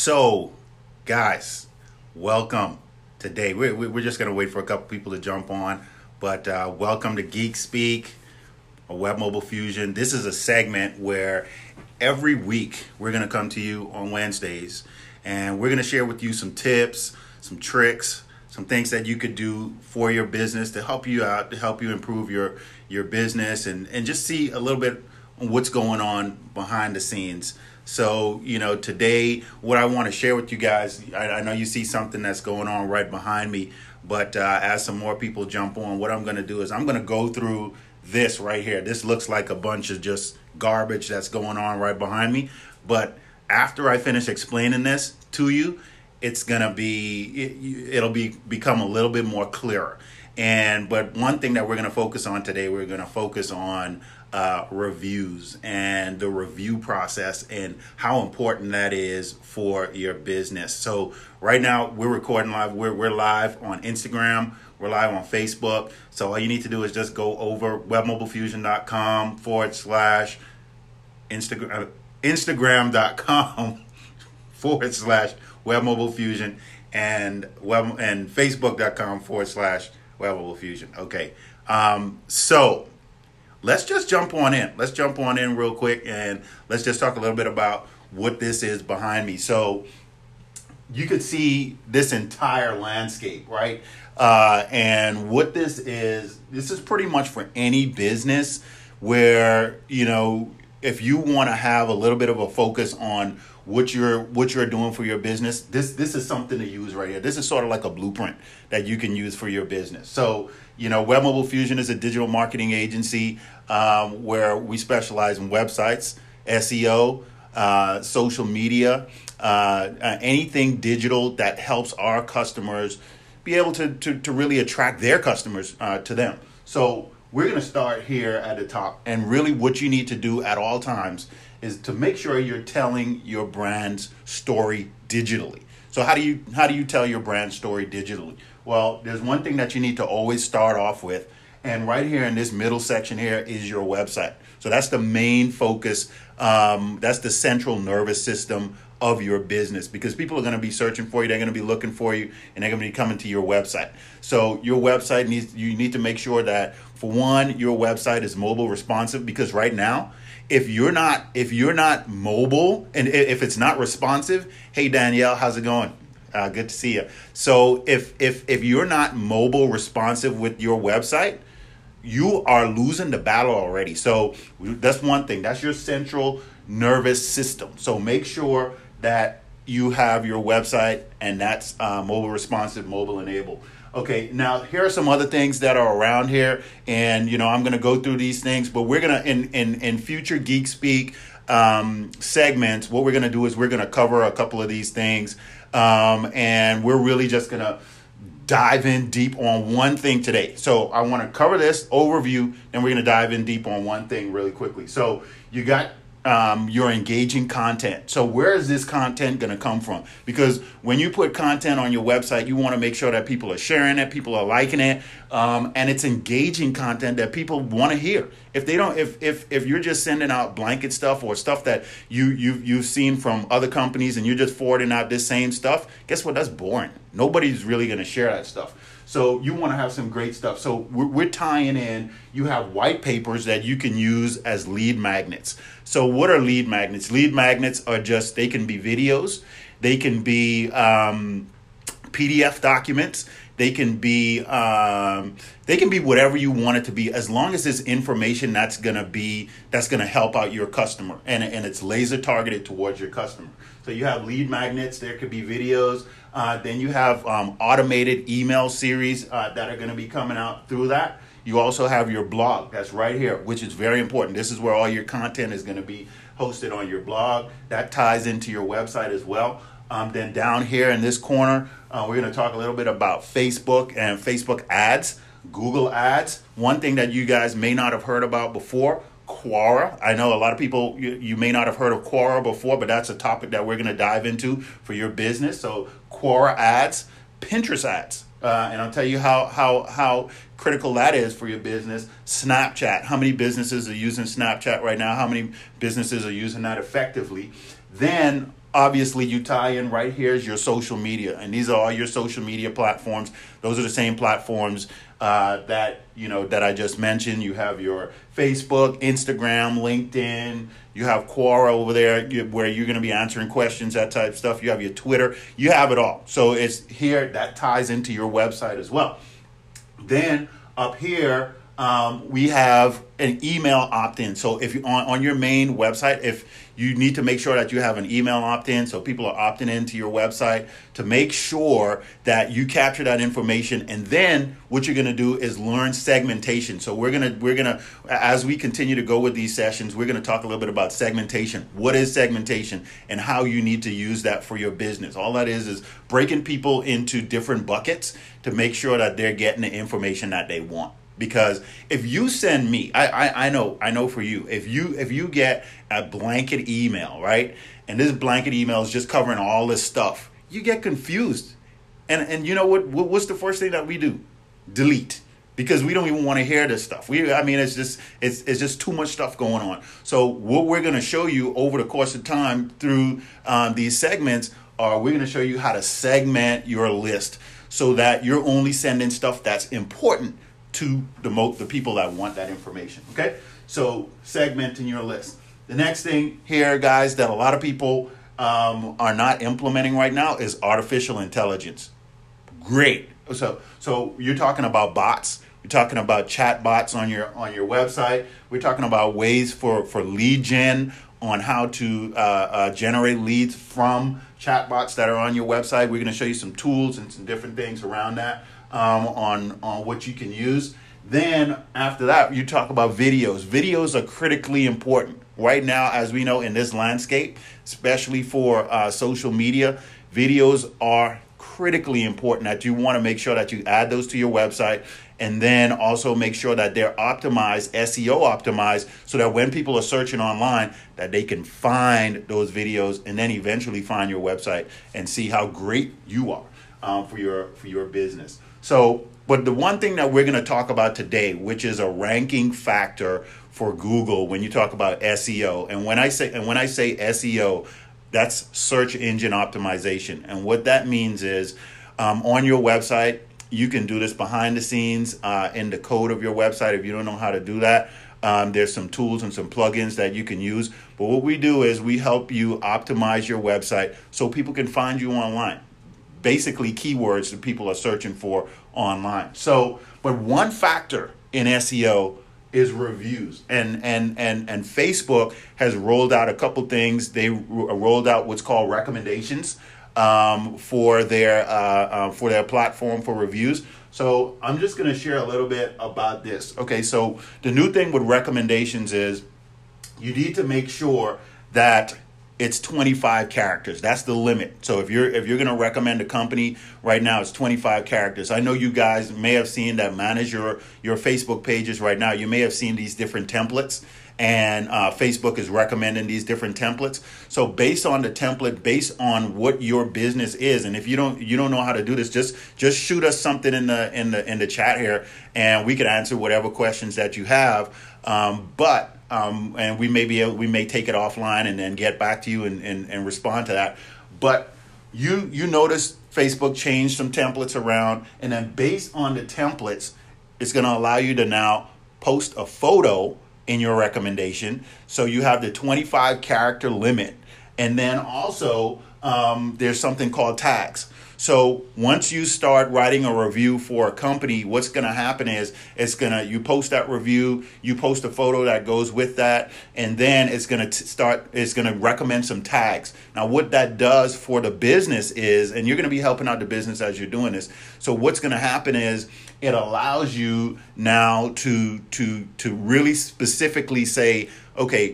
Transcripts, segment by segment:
So, guys, welcome today. We're just going to wait for a couple people to jump on, but welcome to Geek Speak, or Web Mobile Fusion. This is a segment where every week we're going to come to you on Wednesdays, and we're going to share with you some tips, some tricks, some things that you could do for your business to help you out, to help you improve your business, and just see a little bit on what's going on behind the scenes. So, today, what I want to share with you guys, I know you see something that's going on right behind me, but as some more people jump on, what I'm going to do is I'm going to go through this right here. This looks like a bunch of just garbage that's going on right behind me. But after I finish explaining this to you, it's going to become a little bit more clearer. But one thing that we're going to focus on today, we're going to focus on reviews and the review process and how important that is for your business. So right now we're recording live. We're live on Instagram. We're live on Facebook. So all you need to do is just go over webmobilefusion.com / Instagram.com / webmobilefusion and Facebook.com / webmobilefusion. Okay. So let's just jump on in. Let's jump on in real quick and let's just talk a little bit about what this is behind me. So you could see this entire landscape, right? And what this is pretty much for any business where, if you want to have a little bit of a focus on what you're doing for your business, this is something to use right here. This is sort of like a blueprint that you can use for your business. So, Web Mobile Fusion is a digital marketing agency where we specialize in websites, SEO, social media, anything digital that helps our customers be able to really attract their customers to them. So we're going to start here at the top. And really what you need to do at all times is to make sure you're telling your brand's story digitally. So how do you tell your brand story digitally? Well, there's one thing that you need to always start off with. And right here in this middle section here is your website. So that's the main focus. That's the central nervous system of your business, because people are going to be searching for you. They're going to be looking for you, and they're going to be coming to your website. So your website you need to make sure that, for one, your website is mobile responsive, because right now, if you're not mobile and if it's not responsive, hey Danielle, how's it going? Good to see you. So if you're not mobile responsive with your website, you are losing the battle already. So that's one thing. That's your central nervous system. So make sure that you have your website and that's mobile responsive, mobile enabled. Okay, now here are some other things that are around here, and I'm going to go through these things, but we're going to in future Geek Speak segments, what we're going to do is we're going to cover a couple of these things, and we're really just going to dive in deep on one thing today. So I want to cover this overview, and we're going to dive in deep on one thing really quickly. So you got your engaging content. So where is this content going to come from? Because when you put content on your website, you want to make sure that people are sharing it, people are liking it, and it's engaging content that people want to hear. If they don't, if you're just sending out blanket stuff or stuff that you've seen from other companies and you're just forwarding out this same stuff, guess what? That's boring. Nobody's really going to share that stuff. So you want to have some great stuff. So we're tying in, you have white papers that you can use as lead magnets. So what are lead magnets? Lead magnets are they can be videos, they can be PDF documents, they can be whatever you want it to be, as long as it's information that's gonna help out your customer and it's laser targeted towards your customer. So you have lead magnets, there could be videos, then you have automated email series that are going to be coming out through that. You also have your blog that's right here, which is very important. This is where all your content is going to be hosted on your blog. That ties into your website as well. Then down here in this corner, we're going to talk a little bit about Facebook and Facebook ads, Google ads. One thing that you guys may not have heard about before, Quora. I know a lot of people, you may not have heard of Quora before, but that's a topic that we're going to dive into for your business. So Quora ads, Pinterest ads. And I'll tell you how critical that is for your business. Snapchat. How many businesses are using Snapchat right now? How many businesses are using that effectively? Then obviously you tie in right here is your social media, and these are all your social media platforms. Those are the same platforms that that I just mentioned. You have your Facebook, Instagram, LinkedIn. You have Quora over there where you're going to be answering questions, that type of stuff. You have your Twitter. You have it all. So it's here that ties into your website as well. Then up here, we have an email opt-in. So if you on your main website, if you need to make sure that you have an email opt-in, so people are opting into your website to make sure that you capture that information. And then what you're going to do is learn segmentation. So we're gonna as we continue to go with these sessions, we're going to talk a little bit about segmentation. What is segmentation and how you need to use that for your business? All that is breaking people into different buckets to make sure that they're getting the information that they want. Because if you send me, I know for you, if you get a blanket email, right, and this blanket email is just covering all this stuff, you get confused, and you know what's the first thing that we do? Delete, because we don't even want to hear this stuff. It's just too much stuff going on. So what we're going to show you over the course of time through these segments we're going to show you how to segment your list so that you're only sending stuff that's important to the people that want that information. Okay, so segmenting your list. The next thing here, guys, that a lot of people are not implementing right now is artificial intelligence. Great. So you're talking about bots. We're talking about chat bots on your website. We're talking about ways for lead gen, on how to generate leads from chat bots that are on your website. We're going to show you some tools and some different things around that. On what you can use. Then after that, you talk about videos. Videos are critically important right now, as we know in this landscape, especially for social media. Videos are critically important, that you want to make sure that you add those to your website, and then also make sure that they're optimized, SEO optimized, so that when people are searching online, that they can find those videos and then eventually find your website and see how great you are for your business. So, but the one thing that we're going to talk about today, which is a ranking factor for Google when you talk about SEO, and when I say SEO, that's search engine optimization. And what that means is on your website, you can do this behind the scenes in the code of your website. If you don't know how to do that, there's some tools and some plugins that you can use. But what we do is we help you optimize your website so people can find you online. Basically keywords that people are searching for online. So, but one factor in SEO is reviews, and Facebook has rolled out a couple things. They rolled out what's called recommendations for their platform for reviews. So I'm just going to share a little bit about this. Okay, so the new thing with recommendations is you need to make sure that it's 25 characters. That's the limit. So if you're going to recommend a company right now, it's 25 characters. I know you guys may have seen that manage your Facebook pages right now. You may have seen these different templates, and Facebook is recommending these different templates. So based on the template, based on what your business is, and if you don't know how to do this, just shoot us something in the chat here, and we can answer whatever questions that you have. And we may take it offline and then get back to you and respond to that. But you notice Facebook changed some templates around, and then based on the templates, it's going to allow you to now post a photo in your recommendation. So you have the 25 character limit, and then also there's something called tags. So once you start writing a review for a company, what's going to happen is you post that review, you post a photo that goes with that, and then it's going to recommend some tags. Now, what that does for the business is, and you're going to be helping out the business as you're doing this. So what's going to happen is it allows you now to really specifically say, okay,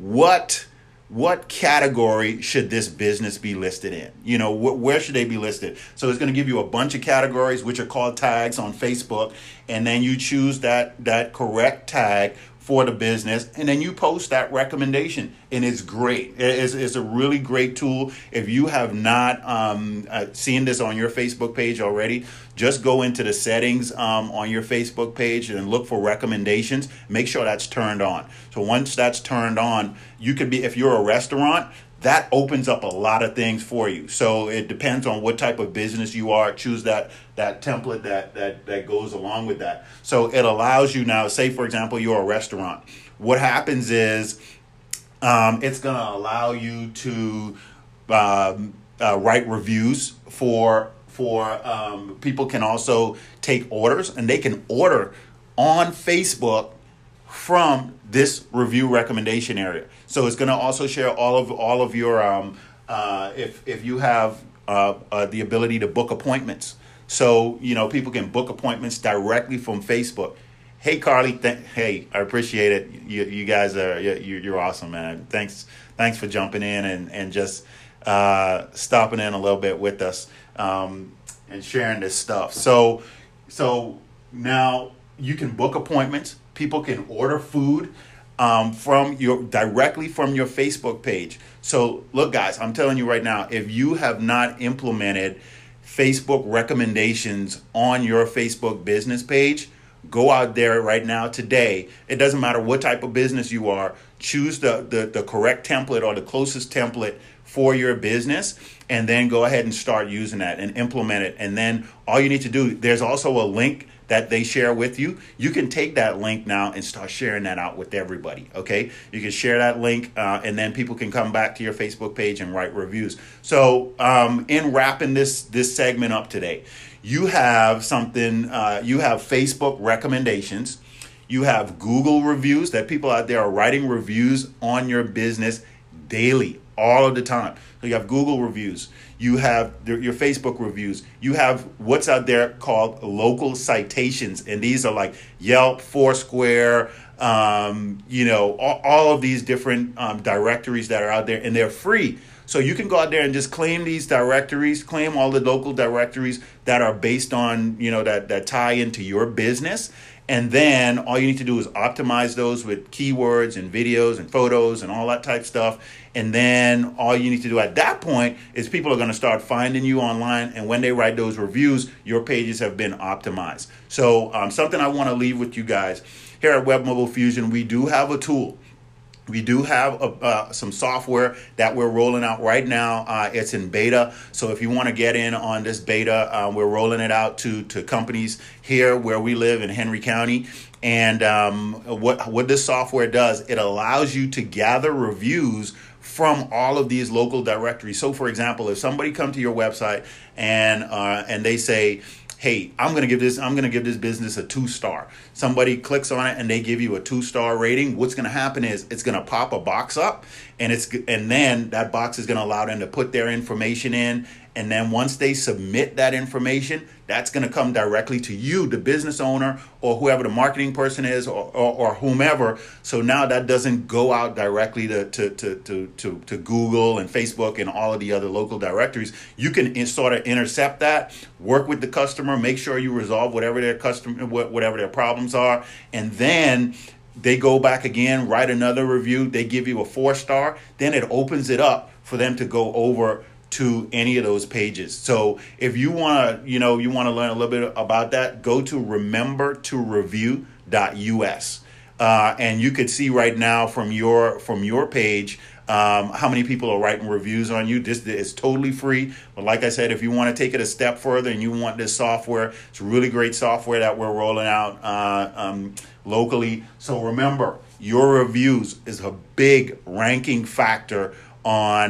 what category should this business be listed in? You know, where should they be listed? So it's going to give you a bunch of categories, which are called tags on Facebook. And then you choose that correct tag for the business, and then you post that recommendation, and it's great. It's a really great tool. If you have not seen this on your Facebook page already, just go into the settings on your Facebook page and look for recommendations. Make sure that's turned on. So once that's turned on, you could be, if you're a restaurant, that opens up a lot of things for you. So it depends on what type of business you are. Choose that template that goes along with that. So it allows you now, say for example, you're a restaurant. What happens is it's going to allow you to write reviews for people can also take orders, and they can order on Facebook from this review recommendation area. So it's going to also share all of your if you have the ability to book appointments. So people can book appointments directly from Facebook. Hey Carly, hey, I appreciate it. You guys you're awesome, man. Thanks for jumping in and just stopping in a little bit with us and sharing this stuff. So now you can book appointments. People can order food directly from your Facebook page. So look, guys, I'm telling you right now, if you have not implemented Facebook recommendations on your Facebook business page, go out there right now today. It doesn't matter what type of business you are. Choose the correct template or the closest template for your business, and then go ahead and start using that and implement it. And then all you need to do, there's also a link that they share with you. You can take that link now and start sharing that out with everybody, okay? You can share that link and then people can come back to your Facebook page and write reviews. So in wrapping this segment up today, you have something, you have Facebook recommendations, you have Google reviews, that people out there are writing reviews on your business daily, all of the time. So you have Google reviews, you have your Facebook reviews, you have what's out there called local citations, and these are like Yelp, Foursquare, all of these different directories that are out there, and they're free. So you can go out there and just claim these directories, claim all the local directories that are based on, that tie into your business. And then all you need to do is optimize those with keywords and videos and photos and all that type stuff. And then all you need to do at that point is people are going to start finding you online. And when they write those reviews, your pages have been optimized. So something I want to leave with you guys. Here at Web Mobile Fusion, we do have a tool. We do have some software that we're rolling out right now. It's in beta. So if you want to get in on this beta, we're rolling it out to companies here where we live in Henry County. And what this software does, it allows you to gather reviews from all of these local directories. So for example, if somebody come to your website and they say, hey, I'm going to give this business a 2-star. Somebody clicks on it and they give you a 2-star rating. What's going to happen is it's going to pop a box up, and then that box is going to allow them to put their information in. And then once they submit that information, that's going to come directly to you, the business owner, or whoever the marketing person is, or whomever. So now that doesn't go out directly to Google and Facebook and all of the other local directories. You can sort of intercept that, work with the customer, make sure you resolve whatever their problems are, and then they go back again, write another review. They give you a 4-star. Then it opens it up for them to go over to any of those pages. So if you want to, you want to learn a little bit about that, go to remembertoreview.us. And you could see right now from your page how many people are writing reviews on you. This is totally free. But like I said, if you want to take it a step further and you want this software, it's really great software that we're rolling out locally. So remember, your reviews is a big ranking factor on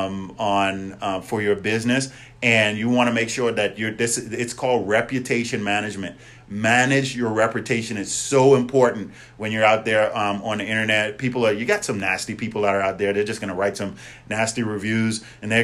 for your business, and you want to make sure that it's called reputation management. Manage your reputation. It's so important when you're out there on the internet. You got some nasty people that are out there. They're just going to write some nasty reviews,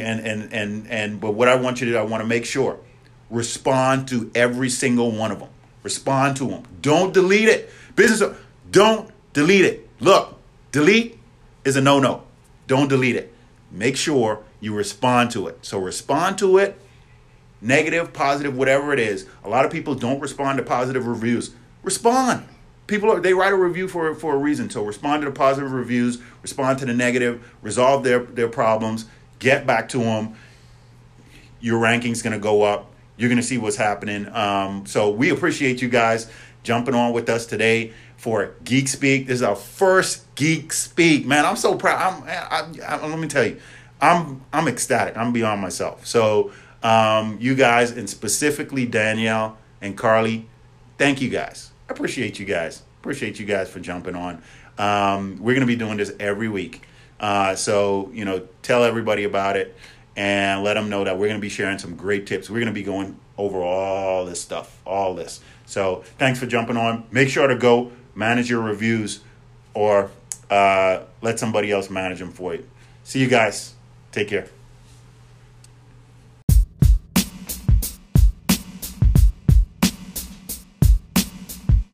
but what I want you to do, I want to make sure respond to every single one of them. Respond to them. Don't delete it. Don't delete it. Look, delete is a no-no. Don't delete it. Make sure you respond to it. So respond to it, negative, positive, whatever it is. A lot of people don't respond to positive reviews. Respond. They write a review for a reason. So respond to the positive reviews, respond to the negative, resolve their problems, get back to them. Your ranking's going to go up. You're going to see what's happening. So we appreciate you guys jumping on with us today for Geek Speak. This is our first Geek Speak. Man, I'm so proud. Let me tell you, I'm ecstatic. I'm beyond myself. So you guys, and specifically Danielle and Carly, thank you guys. I appreciate you guys. Appreciate you guys for jumping on. We're going to be doing this every week. So, tell everybody about it and let them know that we're going to be sharing some great tips. We're going to be going over all this stuff, all this. So thanks for jumping on. Make sure to go manage your reviews or let somebody else manage them for you. See you guys. Take care.